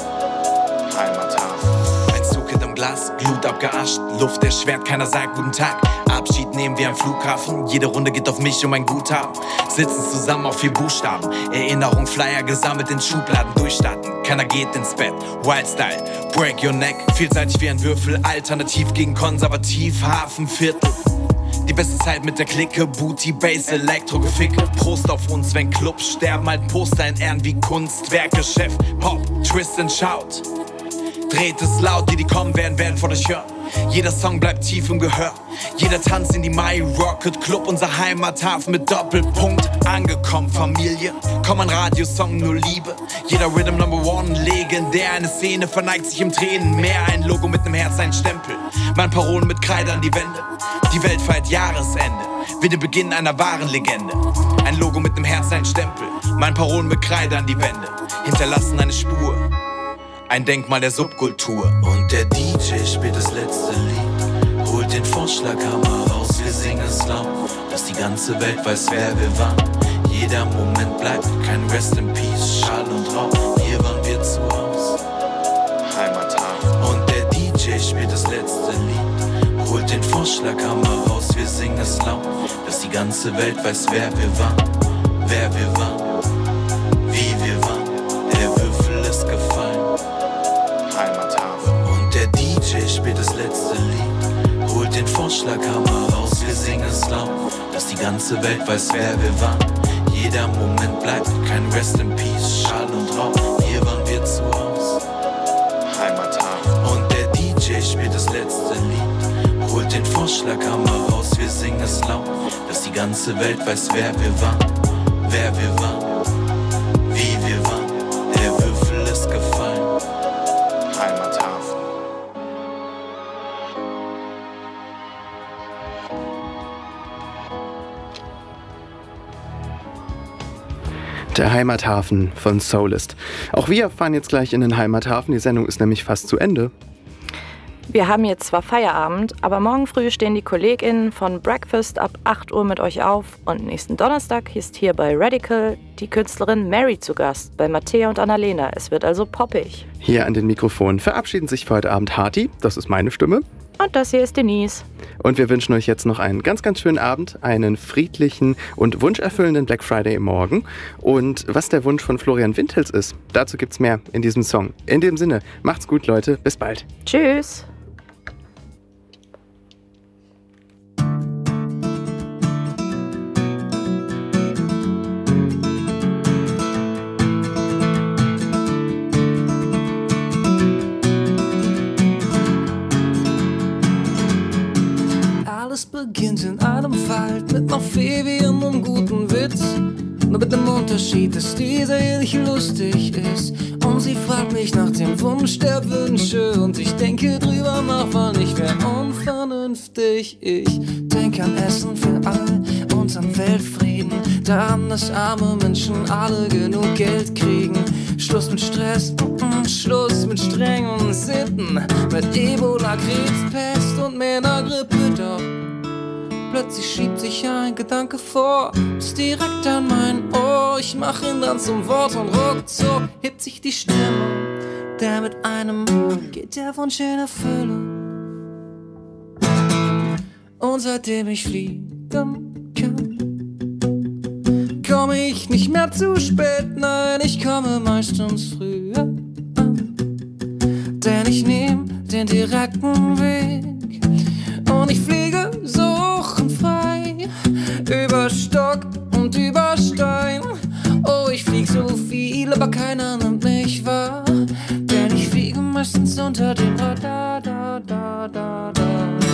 Heimathafen. Ein Zug hinterm Glas, Glut abgeascht, Luft erschwert, keiner sagt guten Tag. Abschied nehmen wir am Flughafen, jede Runde geht auf mich um ein Guthaben. Sitzen zusammen auf vier Buchstaben, Erinnerung, Flyer gesammelt in Schubladen, durchstarten, keiner geht ins Bett. Wildstyle, break your neck, vielseitig wie ein Würfel, alternativ gegen konservativ, Hafenviertel. Die beste Zeit mit der Clique, Booty, Bass, Elektro-Geficke. Prost auf uns, wenn Clubs sterben, halt Poster in Ehren wie Kunstwerke. Chef, Pop, Twist and Shout. Dreht es laut, die, die kommen werden, werden von euch hören. Jeder Song bleibt tief im Gehör. Jeder Tanz in die My Rocket Club, unser Heimathafen mit Doppelpunkt. Angekommen, Familie, komm ein Radiosong, nur Liebe. Jeder Rhythm Number One, legendär. Eine Szene verneigt sich im Tränenmeer. Ein Logo mit nem Herz, ein Stempel. Mein Parolen mit Kreide an die Wände. Die Welt feiert Jahresende, wie der Beginn einer wahren Legende. Ein Logo mit nem Herz, ein Stempel. Mein Parolen mit Kreide an die Wände, hinterlassen eine Spur, ein Denkmal der Subkultur. Und der D J spielt das letzte Lied, holt den Vorschlaghammer raus, wir singen es laut, dass die ganze Welt weiß, wer wir waren. Jeder Moment bleibt kein Rest in Peace, Schall und Rauch, hier waren wir zu Haus, Heimathafen. Und der D J spielt das letzte Lied, holt den Vorschlaghammer raus, wir singen es laut, dass die ganze Welt weiß, wer wir waren, wer wir waren, wie wir waren, der Würfel ist gefallen, Heimathafen. Und der D J spielt das letzte Lied, holt den Vorschlaghammer raus, wir singen es laut, dass die ganze Welt weiß, wer wir waren. Jeder Moment bleibt kein Rest in Peace, Schall und Rauch, hier waren wir zu Haus, Heimathafen. Und der D J spielt das letzte Lied, holt den Vorschlaghammer raus, wir singen es laut, dass die ganze Welt weiß, wer wir waren, wer wir waren, wie wir waren, der Würfel ist gefallen, Heimathafen. Der Heimathafen von Soulist. Auch wir fahren jetzt gleich in den Heimathafen. Die Sendung ist nämlich fast zu Ende. Wir haben jetzt zwar Feierabend, aber morgen früh stehen die KollegInnen von Breakfast ab acht Uhr mit euch auf und nächsten Donnerstag ist hier bei Radical die Künstlerin Mary zu Gast, bei Mattea und Annalena. Es wird also poppig. Hier an den Mikrofonen verabschieden sich für heute Abend Harti, das ist meine Stimme. Und das hier ist Denise. Und wir wünschen euch jetzt noch einen ganz, ganz schönen Abend, einen friedlichen und wunscherfüllenden Black Friday morgen. Und was der Wunsch von Florian Windhils ist, dazu gibt's mehr in diesem Song. In dem Sinne, macht's gut, Leute, bis bald. Tschüss. Alles beginnt in einem Wald mit noch viel wie in einem guten Witz. Nur mit dem Unterschied, dass dieser hier nicht lustig ist. Und sie fragt mich nach dem Wunsch der Wünsche. Und ich denke drüber nach, weil ich wär unvernünftig. Ich denke an Essen für alle und an Weltfrieden. Daran, dass arme Menschen alle genug Geld kriegen. Schluss mit Stress, mm, Schluss mit strengen Sitten, mit Ebola, Krebs, Pest und Männergrippe. Doch plötzlich schiebt sich ein Gedanke vor, ist direkt an mein Ohr. Ich mach ihn dann zum Wort und ruckzuck hebt sich die Stimme. Der mit einem geht der Wunsch in Erfüllung. Und seitdem ich fliegen kann, komme ich nicht mehr zu spät, nein, ich komme meistens früher an. Denn ich nehm den direkten Weg und ich fliege suchenfrei über Stock und über Stein. Oh, ich flieg so viel, aber keiner nimmt mich wahr, denn ich fliege meistens unter dem Radar, da, da, da, da.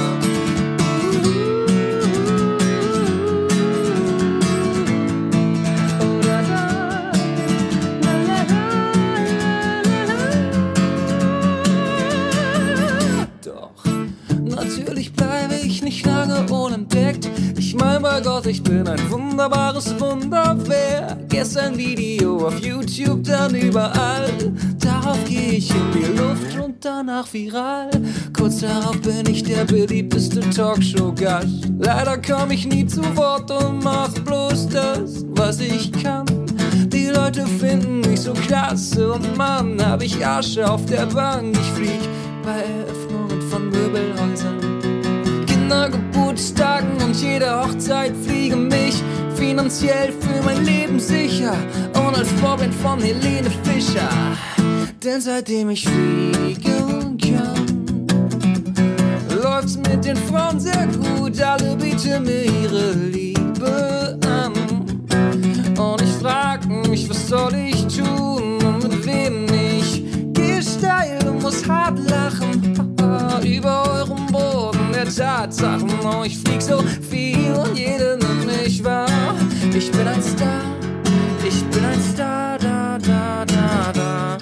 Natürlich bleibe ich nicht lange unentdeckt. Ich mein, bei Gott, ich bin ein wunderbares Wunder. Wer gestern Video auf YouTube, dann überall. Darauf gehe ich in die Luft und danach viral. Kurz darauf bin ich der beliebteste Talkshow-Gast. Leider komm ich nie zu Wort und mach bloß das, was ich kann. Die Leute finden mich so klasse und Mann, hab ich Asche auf der Bank. Ich flieg bei Eröffnungen von Möbelhäusern, Kindergeburtstagen und jede Hochzeit, fliege mich finanziell für mein Leben sicher und als Vorbild von Helene Fischer. Denn seitdem ich fliegen kann, läuft's mit den Frauen sehr gut, alle bieten mir ihre Liebe an. Und ich frag mich, was soll ich tun und mit wem ich geh steil und muss hart lachen über eurem Boden der Tatsachen. Oh, ich flieg so viel und jeder nimmt mich wahr. Ich bin ein Star, ich bin ein Star, da, da, da, da.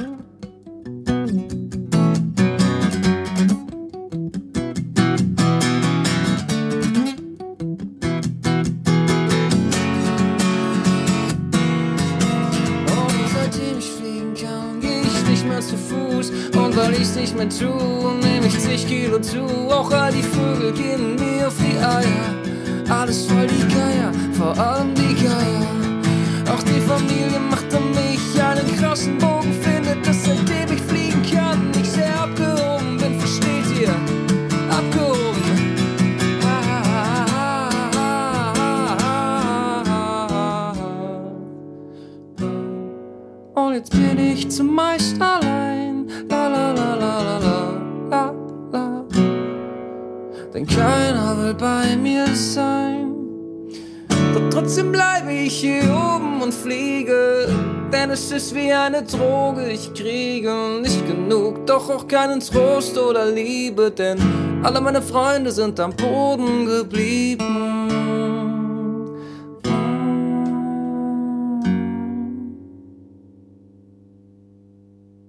Zu Fuß und weil ich's nicht mehr tu, nehm ich zig Kilo zu. Auch all die Vögel gehen mir auf die Eier. Alles voll die Geier, vor allem die Geier. Auch die Familie macht um mich einen krassen Bogen, findet, dass seitdem ich fliegen kann, ich sehr abgehoben bin, versteht ihr? Abgehoben. Und jetzt bin ich zumeist allein, la la la la la la la la. Denn keiner will bei mir sein. Doch trotzdem bleibe ich hier oben und fliege, denn es ist wie eine Droge, ich kriege nicht genug, doch auch keinen Trost oder Liebe, denn alle meine Freunde sind am Boden geblieben.